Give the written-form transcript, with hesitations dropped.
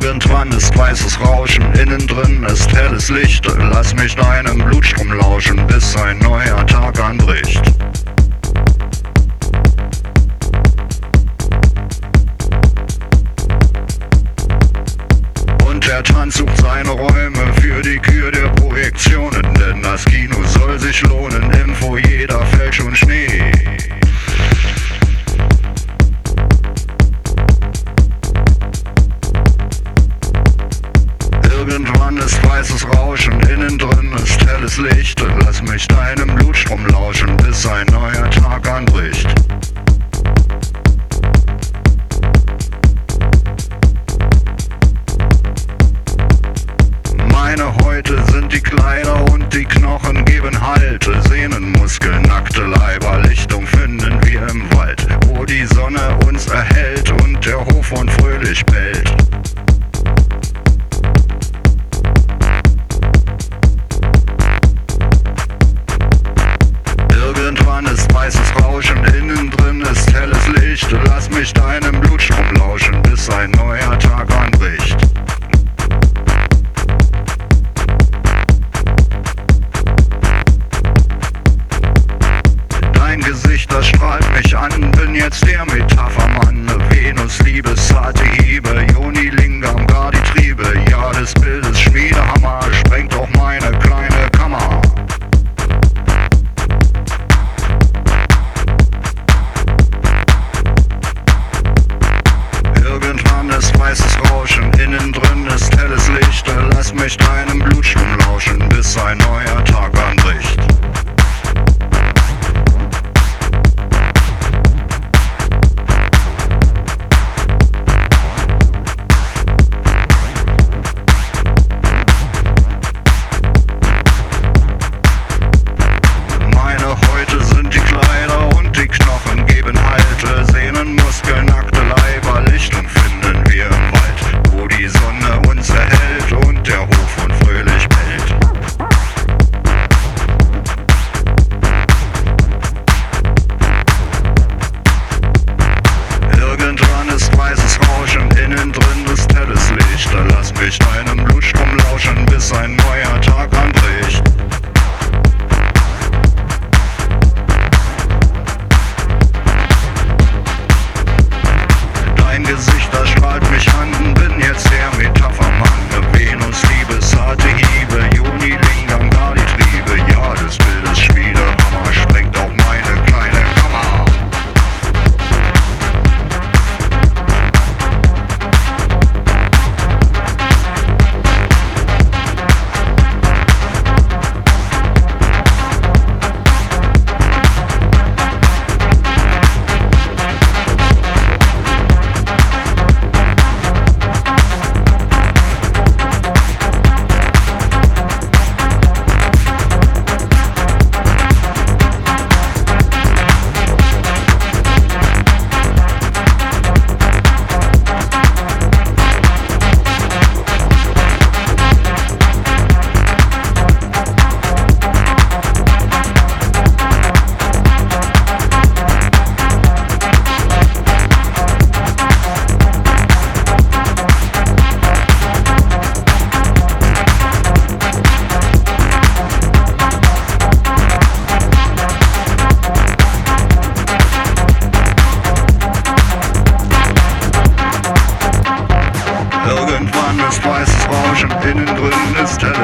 Irgendwann ist weißes Rauschen, innen drin ist helles Licht. Lass mich deinem Blutstrom lauschen, bis ein neuer Tag anbricht. Und der Tanz sucht seine Räume für die Kür der Projektionen, denn das Kino soll sich lohnen, im Foyer da fällt schon Schnee. Irgendwann ist weißes Rauschen, innen drin ist helles Licht. Lass mich deinem Blutstrom lauschen, bis ein neuer Tag anbricht. Meine Häute sind die Kleider und die Knochen geben Halt. Sehnen, Muskeln, nackte Leiber, Lichtung finden wir im Wald, wo die Sonne uns erhellt und der Hofhund fröhlich bellt. Irgendwann ist weißes Rauschen, innen drin ist helles Licht. Lass mich deinem Blutstrom lauschen, bis ein neuer Tag anbricht. Dein Gesicht, das strahlt mich an, bin jetzt der Metaphermann. Venus, Liebe, zarte Hiebe, Joni, Lingam, gar die Triebe. Ja, des Bildes Schmiedehammer sprengt auch meine kleine Kammer. Irgendwann ist weißes Rauschen, innen drin ist helles Licht. Lass mich deinem Blutstrom lauschen, bis ein neuer Tag anbricht. Meine Häute sind die Kleider und die Knochen geben Halt. Sehnen, Muskeln, nackte Leiber, Lichtung finden wir im Wald, wo die Sonne uns erhellt und der Hofhund fröhlich bellt. Irgendwann ist weißes Rauschen, innen drin ist helles Licht. Lass mich deinem Blutstrom lauschen, bis ein neuer Tag anbricht. Dein Gesicht, das strahlt mich an, bin jetzt der Metaphermann. Venus, Liebe, zarte Hiebe, Juni, Lingam, gar die Triebe. Ja, des Bildes Schmiedehammer sprengt auch meine kleine Kammer. Irgendwann ist weißes Rauschen, innen drin ist helles